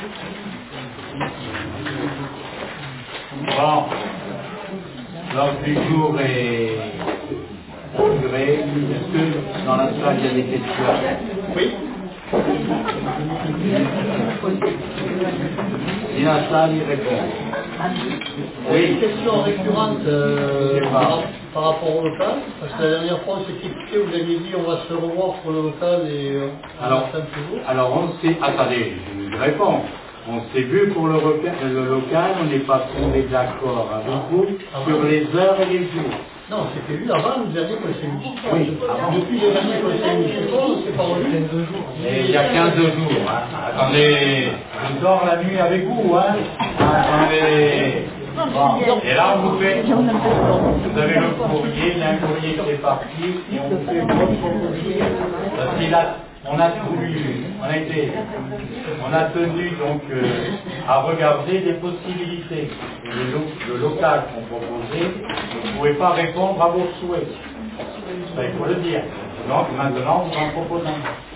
Bon, l'ordre du jour est assuré. Est-ce que dans la salle il y a des questions? Oui. Si la salle y répond. Oui, une question récurrente par rapport au local, parce que la dernière fois on s'est expliqué, vous aviez dit on va se revoir pour le local et alors on s'est, attendez, je réponds. On s'est vu pour le local, on n'est pas tombé d'accord avec vous sur les heures et les jours. Non, on s'était vu avant, le dernier conseil municipal. Oui, avant. Depuis le dernier conseil municipal, on s'est pas revu. Et il y a 15 jours. Hein. Attendez, je dors la nuit avec vous. Hein. Attendez. Bon. Et là, on vous fait. Vous avez le courrier, il y a un courrier qui est parti, et on vous fait votre courrier. Parce qu'il a. On a tenu donc à regarder des possibilités. Et le local qu'on proposait, vous ne pouvez pas répondre à vos souhaits. Ça, il faut le dire. Donc maintenant, vous en proposez un.